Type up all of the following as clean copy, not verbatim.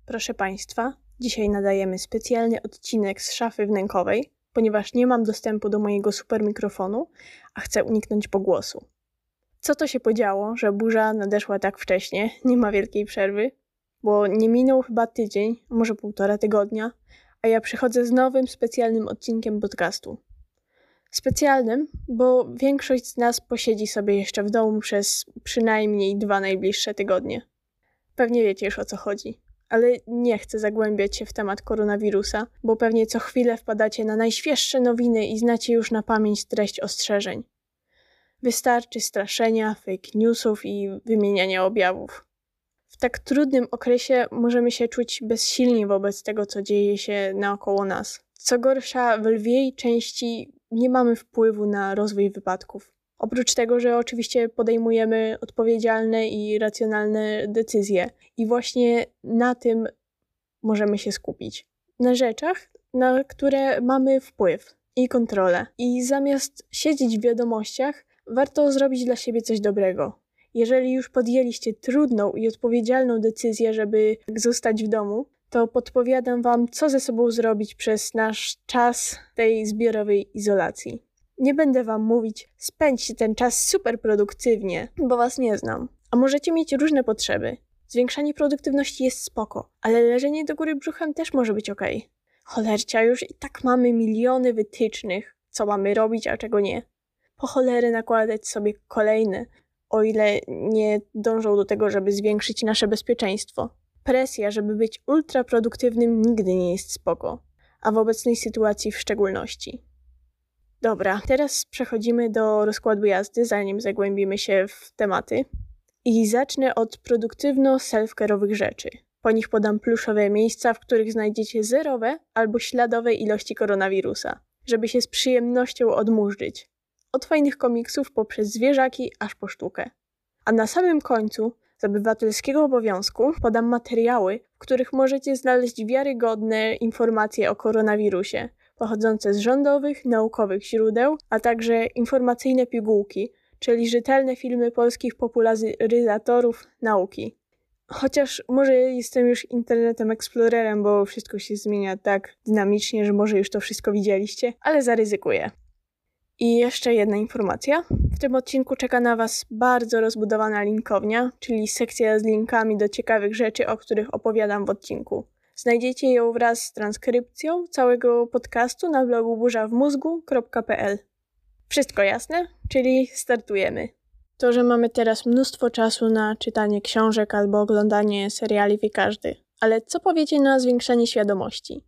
Proszę Państwa, dzisiaj nadajemy specjalny odcinek z szafy wnękowej, ponieważ nie mam dostępu do mojego super mikrofonu, a chcę uniknąć pogłosu. Co to się podziało, że burza nadeszła tak wcześnie, nie ma wielkiej przerwy, bo nie minął chyba tydzień, może 1,5 tygodnia, a ja przychodzę z nowym specjalnym odcinkiem podcastu. Specjalnym, bo większość z nas posiedzi sobie jeszcze w domu przez przynajmniej 2 najbliższe tygodnie. Pewnie wiecie już o co chodzi. Ale nie chcę zagłębiać się w temat koronawirusa, bo pewnie co chwilę wpadacie na najświeższe nowiny i znacie już na pamięć treść ostrzeżeń. Wystarczy straszenia, fake newsów i wymieniania objawów. W tak trudnym okresie możemy się czuć bezsilni wobec tego, co dzieje się naokoło nas. Co gorsza, w lwiej części nie mamy wpływu na rozwój wypadków. Oprócz tego, że oczywiście podejmujemy odpowiedzialne i racjonalne decyzje. I właśnie na tym możemy się skupić. Na rzeczach, na które mamy wpływ i kontrolę. I zamiast siedzieć w wiadomościach, warto zrobić dla siebie coś dobrego. Jeżeli już podjęliście trudną i odpowiedzialną decyzję, żeby zostać w domu, to podpowiadam Wam, co ze sobą zrobić przez nasz czas tej zbiorowej izolacji. Nie będę Wam mówić, spędźcie ten czas super produktywnie, bo Was nie znam. A możecie mieć różne potrzeby. Zwiększanie produktywności jest spoko, ale leżenie do góry brzuchem też może być okej. Cholercia, już i tak mamy miliony wytycznych, co mamy robić, a czego nie. Po cholerę nakładać sobie kolejne, o ile nie dążą do tego, żeby zwiększyć nasze bezpieczeństwo. Presja, żeby być ultraproduktywnym, nigdy nie jest spoko, a w obecnej sytuacji w szczególności. Dobra, teraz przechodzimy do rozkładu jazdy, zanim zagłębimy się w tematy. I zacznę od produktywno-self-care'owych rzeczy. Po nich podam pluszowe miejsca, w których znajdziecie zerowe albo śladowe ilości koronawirusa, żeby się z przyjemnością odmurzyć. Od fajnych komiksów poprzez zwierzaki aż po sztukę. A na samym końcu z obywatelskiego obowiązku podam materiały, w których możecie znaleźć wiarygodne informacje o koronawirusie, pochodzące z rządowych, naukowych źródeł, a także informacyjne pigułki, czyli rzetelne filmy polskich popularyzatorów nauki. Chociaż może jestem już internetem explorerem, bo wszystko się zmienia tak dynamicznie, że może już to wszystko widzieliście, ale zaryzykuję. I jeszcze jedna informacja. W tym odcinku czeka na Was bardzo rozbudowana linkownia, czyli sekcja z linkami do ciekawych rzeczy, o których opowiadam w odcinku. Znajdziecie ją wraz z transkrypcją całego podcastu na blogu burzawmózgu.pl. Wszystko jasne? Czyli startujemy. To, że mamy teraz mnóstwo czasu na czytanie książek albo oglądanie seriali wie każdy. Ale co powiecie na zwiększanie świadomości?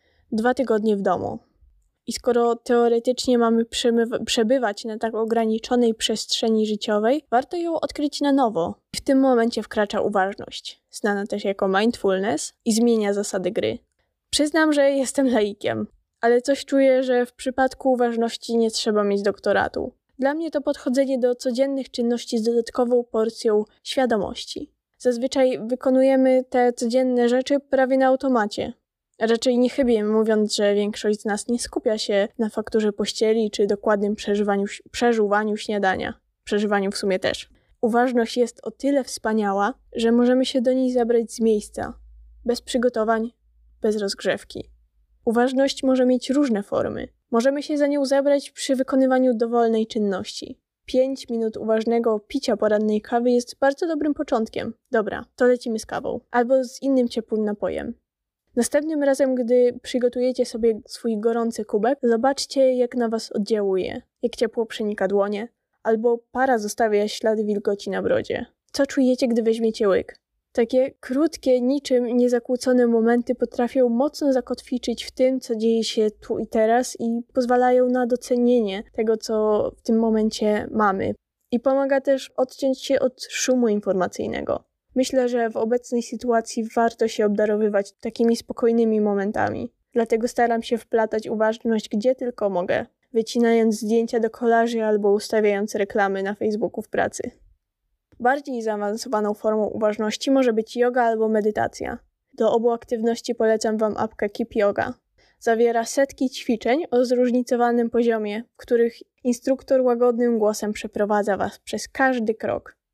2 tygodnie w domu. I skoro teoretycznie mamy przebywać na tak ograniczonej przestrzeni życiowej, warto ją odkryć na nowo. W tym momencie wkracza uważność, znana też jako mindfulness, i zmienia zasady gry. Przyznam, że jestem laikiem, ale coś czuję, że w przypadku uważności nie trzeba mieć doktoratu. Dla mnie to podchodzenie do codziennych czynności z dodatkową porcją świadomości. Zazwyczaj wykonujemy te codzienne rzeczy prawie na automacie. Raczej nie chybię, mówiąc, że większość z nas nie skupia się na fakturze pościeli czy dokładnym przeżuwaniu śniadania. Przeżywaniu w sumie też. Uważność jest o tyle wspaniała, że możemy się do niej zabrać z miejsca, bez przygotowań, bez rozgrzewki. Uważność może mieć różne formy. Możemy się za nią zabrać przy wykonywaniu dowolnej czynności. 5 minut uważnego picia porannej kawy jest bardzo dobrym początkiem. Dobra, to lecimy z kawą. Albo z innym ciepłym napojem. Następnym razem, gdy przygotujecie sobie swój gorący kubek, zobaczcie, jak na Was oddziałuje, jak ciepło przenika dłonie, albo para zostawia ślady wilgoci na brodzie. Co czujecie, gdy weźmiecie łyk? Takie krótkie, niczym niezakłócone momenty potrafią mocno zakotwiczyć w tym, co dzieje się tu i teraz i pozwalają na docenienie tego, co w tym momencie mamy. I pomaga też odciąć się od szumu informacyjnego. Myślę, że w obecnej sytuacji warto się obdarowywać takimi spokojnymi momentami. Dlatego staram się wplatać uważność gdzie tylko mogę, wycinając zdjęcia do kolaży albo ustawiając reklamy na Facebooku w pracy. Bardziej zaawansowaną formą uważności może być yoga albo medytacja. Do obu aktywności polecam Wam apkę Keep Yoga. Zawiera setki ćwiczeń o zróżnicowanym poziomie, w których instruktor łagodnym głosem przeprowadza Was przez każdy krok.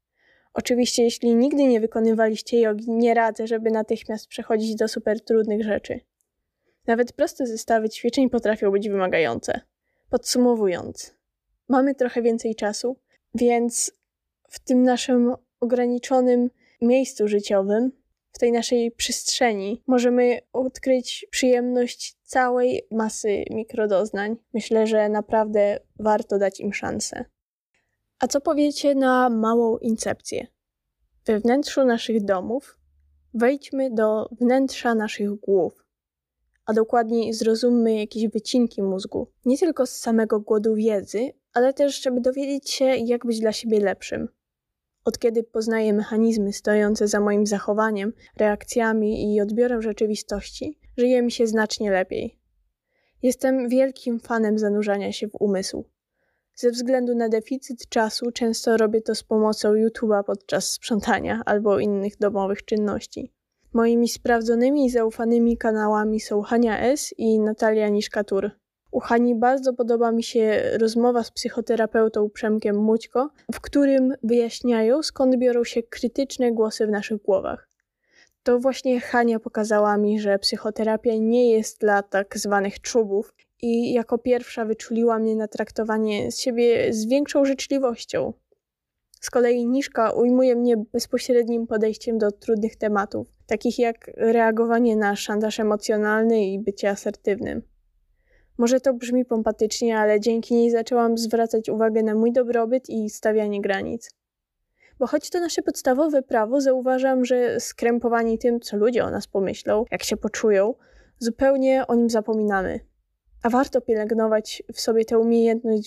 Oczywiście, jeśli nigdy nie wykonywaliście jogi, nie radzę, żeby natychmiast przechodzić do super trudnych rzeczy. Nawet proste zestawy ćwiczeń potrafią być wymagające. Podsumowując, mamy trochę więcej czasu, więc w tym naszym ograniczonym miejscu życiowym, w tej naszej przestrzeni, możemy odkryć przyjemność całej masy mikrodoznań. Myślę, że naprawdę warto dać im szansę. A co powiecie na małą incepcję? We wnętrzu naszych domów wejdźmy do wnętrza naszych głów, a dokładniej zrozummy jakieś wycinki mózgu. Nie tylko z samego głodu wiedzy, ale też, żeby dowiedzieć się, jak być dla siebie lepszym. Od kiedy poznaję mechanizmy stojące za moim zachowaniem, reakcjami i odbiorem rzeczywistości, żyje mi się znacznie lepiej. Jestem wielkim fanem zanurzania się w umysł. Ze względu na deficyt czasu często robię to z pomocą YouTube'a podczas sprzątania albo innych domowych czynności. Moimi sprawdzonymi i zaufanymi kanałami są Hania S. i Natalia Niszkatur. U Hani bardzo podoba mi się rozmowa z psychoterapeutą Przemkiem Mućko, w którym wyjaśniają, skąd biorą się krytyczne głosy w naszych głowach. To właśnie Hania pokazała mi, że psychoterapia nie jest dla tak zwanych czubów i jako pierwsza wyczuliła mnie na traktowanie siebie z większą życzliwością. Z kolei Niszka ujmuje mnie bezpośrednim podejściem do trudnych tematów, takich jak reagowanie na szantaż emocjonalny i bycie asertywnym. Może to brzmi pompatycznie, ale dzięki niej zaczęłam zwracać uwagę na mój dobrobyt i stawianie granic. Bo choć to nasze podstawowe prawo, zauważam, że skrępowani tym, co ludzie o nas pomyślą, jak się poczują, zupełnie o nim zapominamy. A warto pielęgnować w sobie tę umiejętność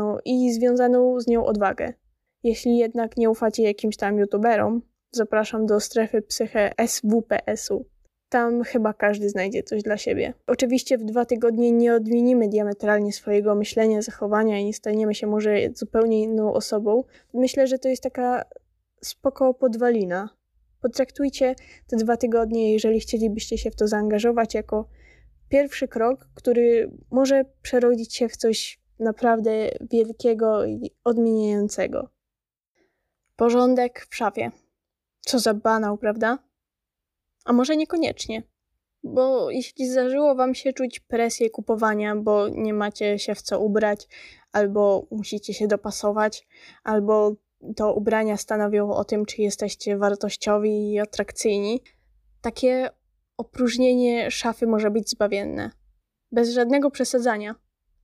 związaną z nią odwagę. Jeśli jednak nie ufacie jakimś tam youtuberom, zapraszam do strefy Psyche SWPS-u. Tam chyba każdy znajdzie coś dla siebie. Oczywiście w 2 tygodnie nie odmienimy diametralnie swojego myślenia, zachowania i nie staniemy się może zupełnie inną osobą. Myślę, że to jest taka spoko podwalina. Potraktujcie te 2 tygodnie, jeżeli chcielibyście się w to zaangażować, jako pierwszy krok, który może przerodzić się w coś naprawdę wielkiego i odmieniającego. Porządek w szafie. Co za banał, prawda? A może niekoniecznie. Bo jeśli zdarzyło wam się czuć presję kupowania, bo nie macie się w co ubrać, albo musicie się dopasować, albo to ubrania stanowią o tym, czy jesteście wartościowi i atrakcyjni, takie opróżnienie szafy może być zbawienne. Bez żadnego przesadzania.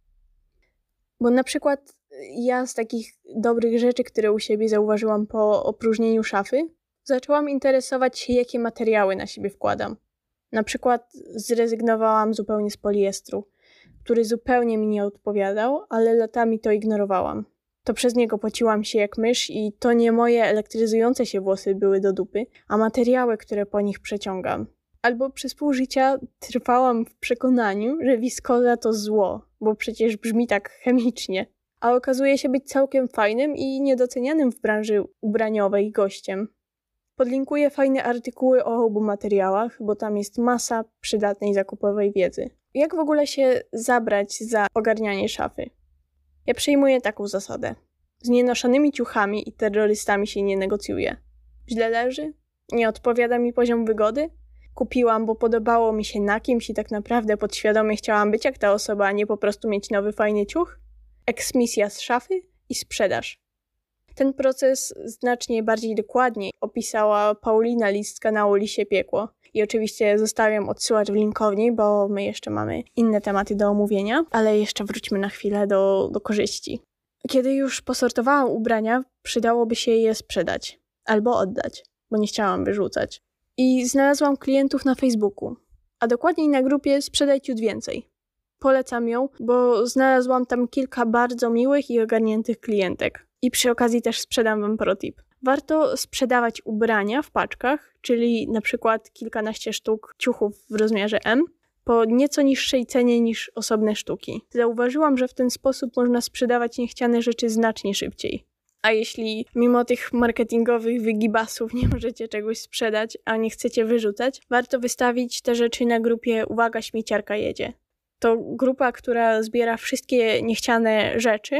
Bo na przykład ja z takich dobrych rzeczy, które u siebie zauważyłam po opróżnieniu szafy, zaczęłam interesować się, jakie materiały na siebie wkładam. Na przykład zrezygnowałam zupełnie z poliestru, który zupełnie mi nie odpowiadał, ale latami to ignorowałam. To przez niego pociłam się jak mysz i to nie moje elektryzujące się włosy były do dupy, a materiały, które po nich przeciągam. Albo przez pół życia trwałam w przekonaniu, że wiskoza to zło, bo przecież brzmi tak chemicznie. A okazuje się być całkiem fajnym i niedocenianym w branży ubraniowej gościem. Podlinkuję fajne artykuły o obu materiałach, bo tam jest masa przydatnej zakupowej wiedzy. Jak w ogóle się zabrać za ogarnianie szafy? Ja przyjmuję taką zasadę. Z nienoszonymi ciuchami i terrorystami się nie negocjuje. Źle leży? Nie odpowiada mi poziom wygody? Kupiłam, bo podobało mi się na kimś i tak naprawdę podświadomie chciałam być jak ta osoba, a nie po prostu mieć nowy fajny ciuch? Eksmisja z szafy i sprzedaż. Ten proces znacznie bardziej dokładnie opisała Paulina List z kanału Lisie Piekło. I oczywiście zostawiam odsyłacz w linkowni, bo my jeszcze mamy inne tematy do omówienia, ale jeszcze wróćmy na chwilę do korzyści. Kiedy już posortowałam ubrania, przydałoby się je sprzedać albo oddać, bo nie chciałam wyrzucać. I znalazłam klientów na Facebooku, a dokładniej na grupie Sprzedaj Ciut Więcej. Polecam ją, bo znalazłam tam kilka bardzo miłych i ogarniętych klientek. I przy okazji też sprzedam wam protip. Warto sprzedawać ubrania w paczkach, czyli na przykład kilkanaście sztuk ciuchów w rozmiarze M, po nieco niższej cenie niż osobne sztuki. Zauważyłam, że w ten sposób można sprzedawać niechciane rzeczy znacznie szybciej. A jeśli mimo tych marketingowych wygibasów nie możecie czegoś sprzedać, a nie chcecie wyrzucać, warto wystawić te rzeczy na grupie Uwaga, śmieciarka jedzie. To grupa, która zbiera wszystkie niechciane rzeczy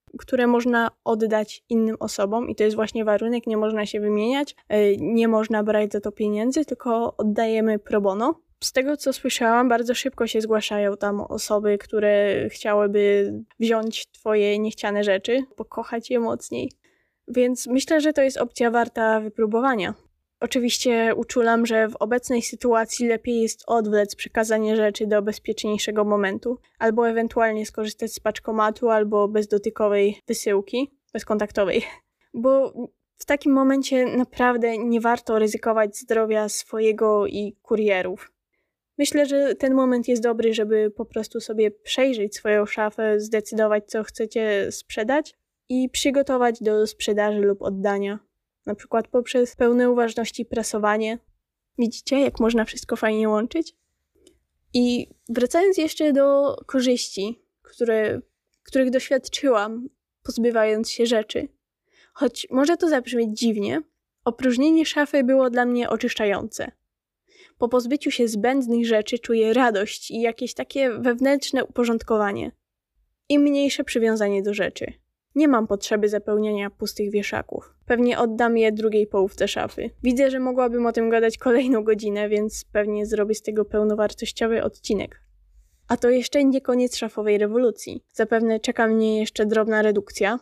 które można oddać innym osobom i to jest właśnie warunek, nie można się wymieniać, nie można brać za to pieniędzy, tylko oddajemy pro bono. Z tego, co słyszałam, bardzo szybko się zgłaszają tam osoby, które chciałyby wziąć twoje niechciane rzeczy, pokochać je mocniej. Więc myślę, że to jest opcja warta wypróbowania. Oczywiście uczulam, że w obecnej sytuacji lepiej jest odwlec przekazanie rzeczy do bezpieczniejszego momentu, albo ewentualnie skorzystać z paczkomatu, albo bezdotykowej wysyłki, bezkontaktowej. Bo w takim momencie naprawdę nie warto ryzykować zdrowia swojego i kurierów. Myślę, że ten moment jest dobry, żeby po prostu sobie przejrzeć swoją szafę, zdecydować, co chcecie sprzedać i przygotować do sprzedaży lub oddania. Na przykład poprzez pełne uważności prasowanie. Widzicie, jak można wszystko fajnie łączyć? I wracając jeszcze do korzyści, których doświadczyłam, pozbywając się rzeczy. Choć może to zabrzmieć dziwnie, opróżnienie szafy było dla mnie oczyszczające. Po pozbyciu się zbędnych rzeczy czuję radość i jakieś takie wewnętrzne uporządkowanie. I mniejsze przywiązanie do rzeczy. Nie mam potrzeby zapełniania pustych wieszaków. Pewnie oddam je drugiej połówce szafy. Widzę, że mogłabym o tym gadać kolejną godzinę, więc pewnie zrobię z tego pełnowartościowy odcinek. A to jeszcze nie koniec szafowej rewolucji. Zapewne czeka mnie jeszcze drobna redukcja.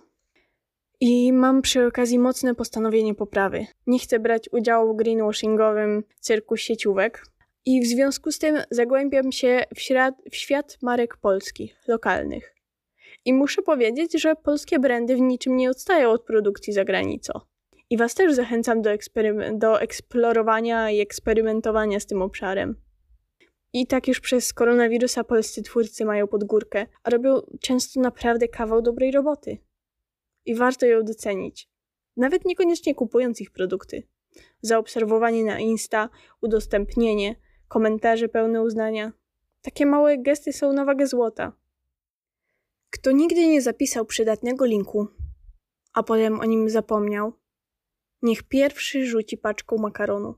I mam przy okazji mocne postanowienie poprawy. Nie chcę brać udziału w greenwashingowym cyrku sieciówek. I w związku z tym zagłębiam się w świat marek polskich, lokalnych. I muszę powiedzieć, że polskie brandy w niczym nie odstają od produkcji za granicą. I was też zachęcam do eksplorowania i eksperymentowania z tym obszarem. I tak już przez koronawirusa polscy twórcy mają pod górkę, a robią często naprawdę kawał dobrej roboty. I warto ją docenić. Nawet niekoniecznie kupując ich produkty. Zaobserwowanie na Insta, udostępnienie, komentarze pełne uznania. Takie małe gesty są na wagę złota. Kto nigdy nie zapisał przydatnego linku, a potem o nim zapomniał, niech pierwszy rzuci paczką makaronu.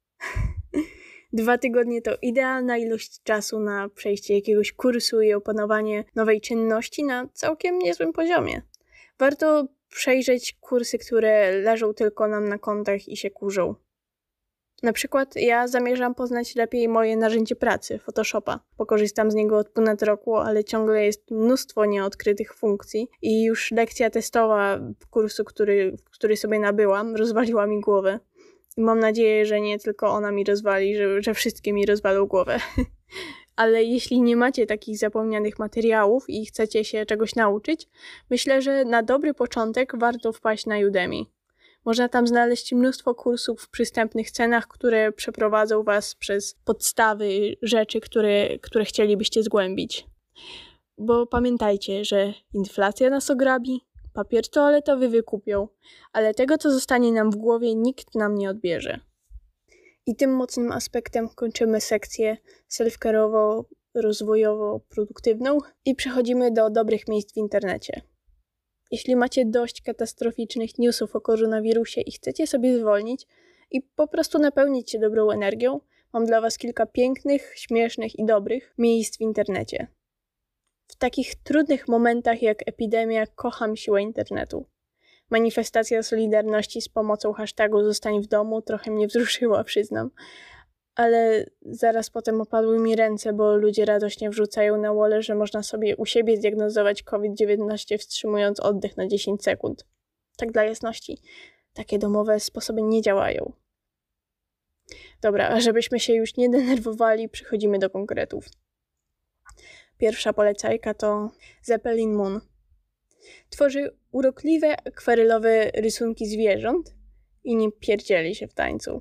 2 tygodnie to idealna ilość czasu na przejście jakiegoś kursu i opanowanie nowej czynności na całkiem niezłym poziomie. Warto przejrzeć kursy, które leżą tylko nam na kontach i się kurzą. Na przykład ja zamierzam poznać lepiej moje narzędzie pracy, Photoshopa. Pokorzystam z niego od ponad roku, ale ciągle jest mnóstwo nieodkrytych funkcji i już lekcja testowa kursu, który sobie nabyłam, rozwaliła mi głowę. I mam nadzieję, że nie tylko ona mi rozwali, że wszystkie mi rozwalą głowę. Ale jeśli nie macie takich zapomnianych materiałów i chcecie się czegoś nauczyć, myślę, że na dobry początek warto wpaść na Udemy. Można tam znaleźć mnóstwo kursów w przystępnych cenach, które przeprowadzą was przez podstawy rzeczy, które chcielibyście zgłębić. Bo pamiętajcie, że inflacja nas ograbi, papier toaletowy wykupią, ale tego, co zostanie nam w głowie, nikt nam nie odbierze. I tym mocnym aspektem kończymy sekcję self-care'owo-rozwojowo-produktywną i przechodzimy do dobrych miejsc w internecie. Jeśli macie dość katastroficznych newsów o koronawirusie i chcecie sobie zwolnić i po prostu napełnić się dobrą energią, mam dla was kilka pięknych, śmiesznych i dobrych miejsc w internecie. W takich trudnych momentach jak epidemia kocham siłę internetu. Manifestacja solidarności z pomocą hashtagu Zostań w domu trochę mnie wzruszyła, przyznam. Ale zaraz potem opadły mi ręce, bo ludzie radośnie wrzucają na wall, że można sobie u siebie zdiagnozować COVID-19 wstrzymując oddech na 10 sekund. Tak dla jasności, takie domowe sposoby nie działają. Dobra, a żebyśmy się już nie denerwowali, przechodzimy do konkretów. Pierwsza polecajka to Zeppelin Moon. Tworzy urokliwe, akwarelowe rysunki zwierząt i nie pierdzieli się w tańcu.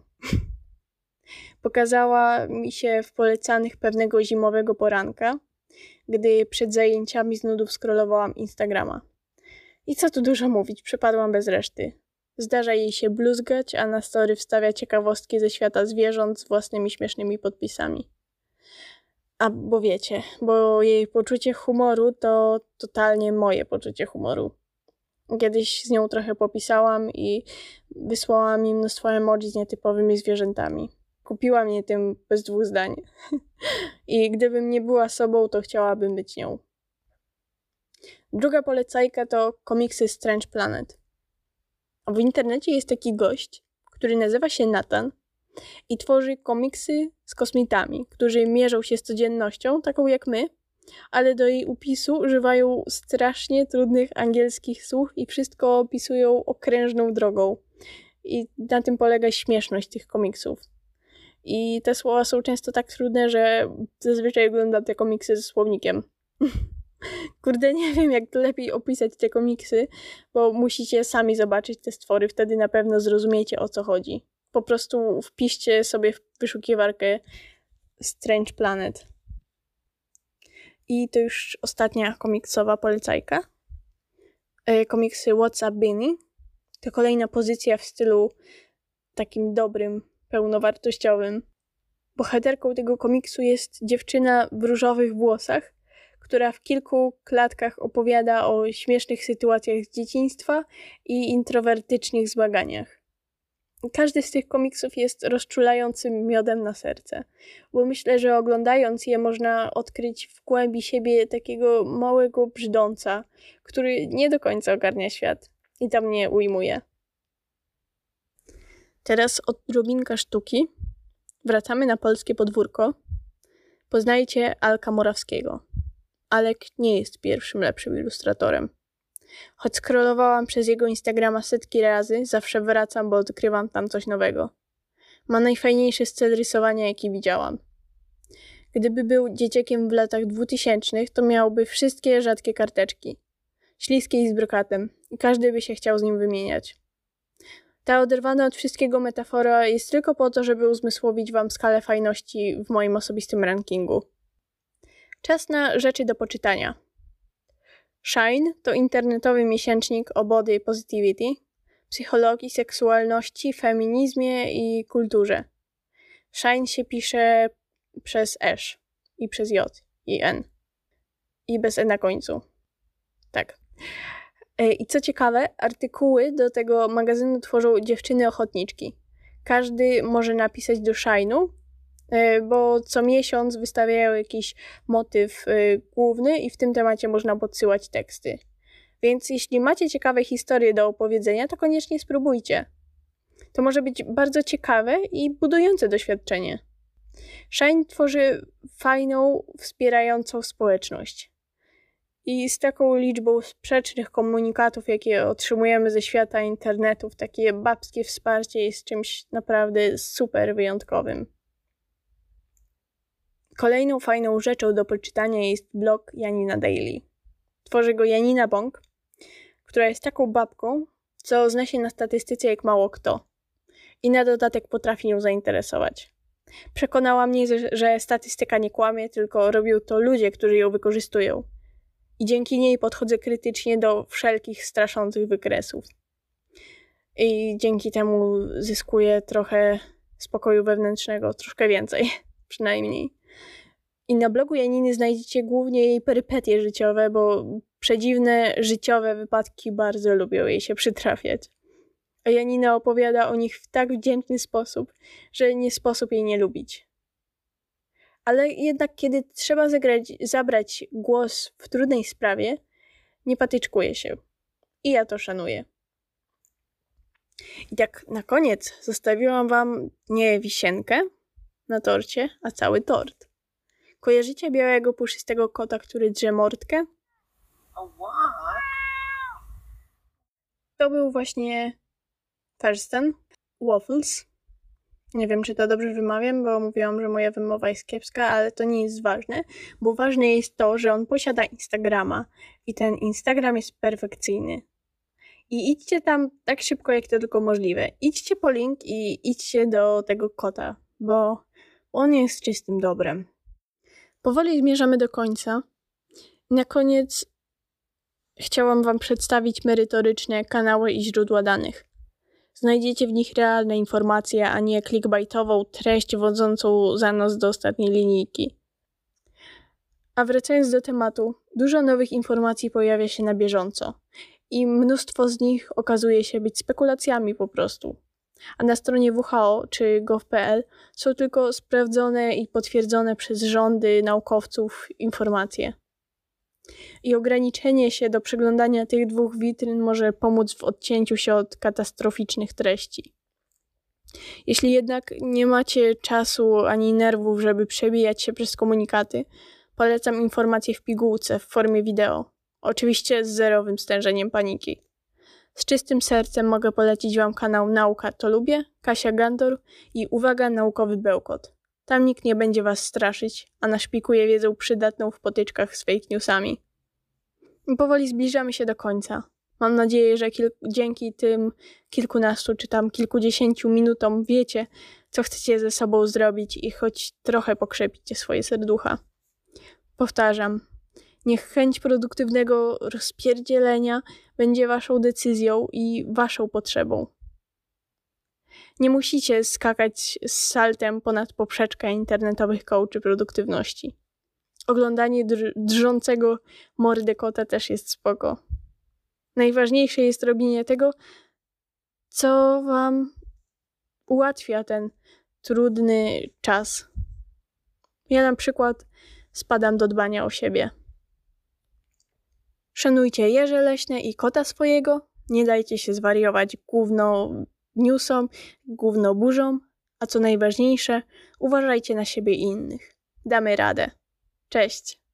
Pokazała mi się w polecanych pewnego zimowego poranka, gdy przed zajęciami z nudów scrollowałam Instagrama. I co tu dużo mówić, przepadłam bez reszty. Zdarza jej się bluzgać, a na story wstawia ciekawostki ze świata zwierząt z własnymi śmiesznymi podpisami. A bo wiecie, bo jej poczucie humoru to totalnie moje poczucie humoru. Kiedyś z nią trochę popisałam i wysłała mi mnóstwo emoji z nietypowymi zwierzętami. Kupiła mnie tym bez 2 zdań. I gdybym nie była sobą, to chciałabym być nią. Druga polecajka to komiksy Strange Planet. W internecie jest taki gość, który nazywa się Nathan i tworzy komiksy z kosmitami, którzy mierzą się z codziennością, taką jak my, ale do jej opisu używają strasznie trudnych angielskich słów i wszystko opisują okrężną drogą. I na tym polega śmieszność tych komiksów. I te słowa są często tak trudne, że zazwyczaj oglądam te komiksy ze słownikiem. Kurde, nie wiem, jak lepiej opisać te komiksy, bo musicie sami zobaczyć te stwory, wtedy na pewno zrozumiecie, o co chodzi. Po prostu wpiszcie sobie w wyszukiwarkę Strange Planet. I to już ostatnia komiksowa polecajka. Komiksy What's Up Binnie. To kolejna pozycja w stylu takim dobrym, pełnowartościowym. Bohaterką tego komiksu jest dziewczyna w różowych włosach, która w kilku klatkach opowiada o śmiesznych sytuacjach z dzieciństwa i introwertycznych zmaganiach. Każdy z tych komiksów jest rozczulającym miodem na serce, bo myślę, że oglądając je można odkryć w głębi siebie takiego małego brzdąca, który nie do końca ogarnia świat i tam mnie ujmuje. Teraz odrobinka sztuki. Wracamy na polskie podwórko. Poznajcie Alka Morawskiego. Alek nie jest pierwszym lepszym ilustratorem. Choć scrollowałam przez jego Instagrama setki razy, zawsze wracam, bo odkrywam tam coś nowego. Ma najfajniejszy styl rysowania, jaki widziałam. Gdyby był dzieciakiem w latach 2000, to miałby wszystkie rzadkie karteczki. Śliskie i z brokatem. I każdy by się chciał z nim wymieniać. Ta oderwana od wszystkiego metafora jest tylko po to, żeby uzmysłowić wam skalę fajności w moim osobistym rankingu. Czas na rzeczy do poczytania. Shine to internetowy miesięcznik o body positivity, psychologii, seksualności, feminizmie i kulturze. Shine się pisze przez esz i przez j i n. I bez e na końcu. Tak. I co ciekawe, artykuły do tego magazynu tworzą dziewczyny ochotniczki. Każdy może napisać do Shine'u, bo co miesiąc wystawiają jakiś motyw główny i w tym temacie można podsyłać teksty. Więc jeśli macie ciekawe historie do opowiedzenia, to koniecznie spróbujcie. To może być bardzo ciekawe i budujące doświadczenie. Shine tworzy fajną, wspierającą społeczność. I z taką liczbą sprzecznych komunikatów, jakie otrzymujemy ze świata internetów, takie babskie wsparcie jest czymś naprawdę super wyjątkowym. Kolejną fajną rzeczą do poczytania jest blog Janina Daily. Tworzy go Janina Bąk, która jest taką babką, co zna się na statystyce jak mało kto. I na dodatek potrafi ją zainteresować. Przekonała mnie, że statystyka nie kłamie, tylko robią to ludzie, którzy ją wykorzystują. I dzięki niej podchodzę krytycznie do wszelkich straszących wykresów. I dzięki temu zyskuję trochę spokoju wewnętrznego, troszkę więcej przynajmniej. I na blogu Janiny znajdziecie głównie jej perypetie życiowe, bo przedziwne życiowe wypadki bardzo lubią jej się przytrafiać. A Janina opowiada o nich w tak wdzięczny sposób, że nie sposób jej nie lubić. Ale jednak kiedy trzeba zabrać głos w trudnej sprawie, nie patyczkuje się. I ja to szanuję. I tak na koniec zostawiłam wam nie wisienkę na torcie, a cały tort. Kojarzycie białego, puszystego kota, który drze mordkę? To był właśnie Thurston Waffles. Nie wiem, czy to dobrze wymawiam, bo mówiłam, że moja wymowa jest kiepska, ale to nie jest ważne, bo ważne jest to, że on posiada Instagrama i ten Instagram jest perfekcyjny. I idźcie tam tak szybko, jak to tylko możliwe. Idźcie po link i idźcie do tego kota, bo on jest czystym dobrem. Powoli zmierzamy do końca. Na koniec chciałam wam przedstawić merytoryczne kanały i źródła danych. Znajdziecie w nich realne informacje, a nie clickbaitową treść wodzącą za nos do ostatniej linijki. A wracając do tematu, dużo nowych informacji pojawia się na bieżąco i mnóstwo z nich okazuje się być spekulacjami po prostu. A na stronie WHO czy gov.pl są tylko sprawdzone i potwierdzone przez rządy, naukowców informacje. I ograniczenie się do przeglądania tych 2 witryn może pomóc w odcięciu się od katastroficznych treści. Jeśli jednak nie macie czasu ani nerwów, żeby przebijać się przez komunikaty, polecam informacje w pigułce w formie wideo. Oczywiście z zerowym stężeniem paniki. Z czystym sercem mogę polecić Wam kanał Nauka to Lubię, Kasia Gandor i Uwaga, naukowy bełkot. Tam nikt nie będzie Was straszyć, a naszpikuje wiedzą przydatną w potyczkach z fake newsami. I powoli zbliżamy się do końca. Mam nadzieję, że dzięki tym kilkunastu czy tam kilkudziesięciu minutom wiecie, co chcecie ze sobą zrobić i choć trochę pokrzepicie swoje serducha. Powtarzam, niech chęć produktywnego rozpierdzielenia będzie Waszą decyzją i Waszą potrzebą. Nie musicie skakać z saltem ponad poprzeczkę internetowych coachy produktywności. Oglądanie drżącego mordy kota też jest spoko. Najważniejsze jest robienie tego, co Wam ułatwia ten trudny czas. Ja na przykład spadam do dbania o siebie. Szanujcie jeże leśne i kota swojego, nie dajcie się zwariować gówno newsom, gówno burzom, a co najważniejsze, uważajcie na siebie i innych. Damy radę. Cześć!